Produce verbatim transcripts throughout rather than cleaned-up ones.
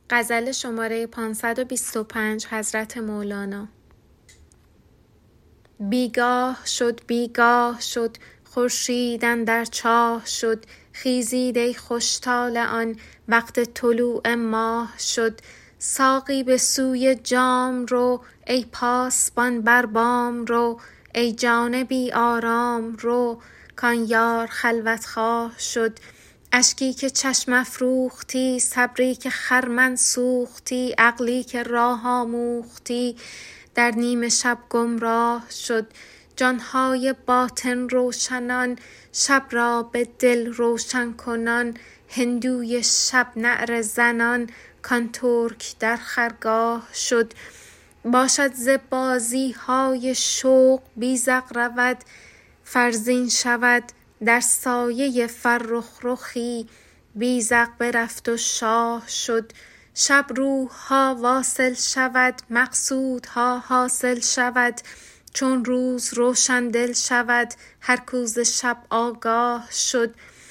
غزل شماره پانصد و بیست و پنج حضرت مولانا. بیگاه شد بیگاه شد خورشید اندر چاه شد، خیزید ای خوش طالعان وقت طلوع ماه شد. ساقی به سوی جام رو ای پاسبان بر بام رو، ای جان بی آرام رو کان یار خلوت خواه شد. اشکی که چشم افروختی، صبری که خرمن سوختی، عقلی که راه آموختی در نیم شب گمراه شد. جانهای باطن روشنان شب را به دل روشن کنان، هندوی شب نعره زنان کان ترک در خرگاه شد. باشد ز بازی های شوق بیذق رود فرزین شود، در سایه فرخ رخی بیذق برفت و شاه شد. شب روح ها واصل شود مقصودها حاصل شود، چون روز روشن دل شود هر کو ز شب آگاه شد.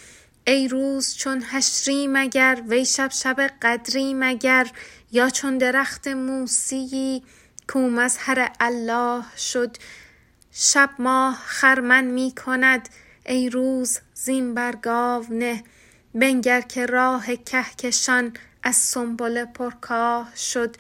ای روز چون حشری مگر وی شب شب قدری مگر، یا چون درخت موسیی کو مظهر الله شد. شب ماه خرمن می کند ای روز زین بر گاو نه، بنگر که راه کهکشان از سنبله پرکاه شد.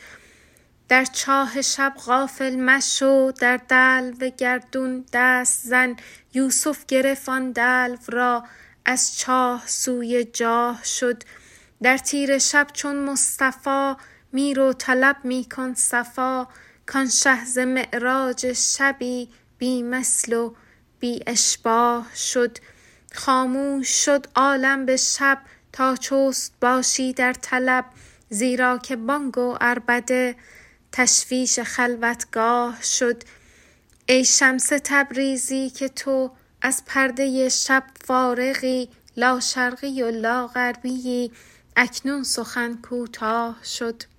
در چاه شب غافل مشو در دلو گردون دست زن، یوسف گرفت آن دلو را از چاه سوی جاه شد. در تیره شب چون مصطفی می رو طلب می کن صفا، کان شه ز معراج شبی بی مثل و بی اشباه شد. خاموش شد عالم به شب تا چست باشی در طلب، زیرا که بانگ و عربده تشویش خلوتگاه شد. ای شمس تبریزی که تو از پرده شب فارغی، لا شرقی و لا غربی اکنون سخن کوتاه شد.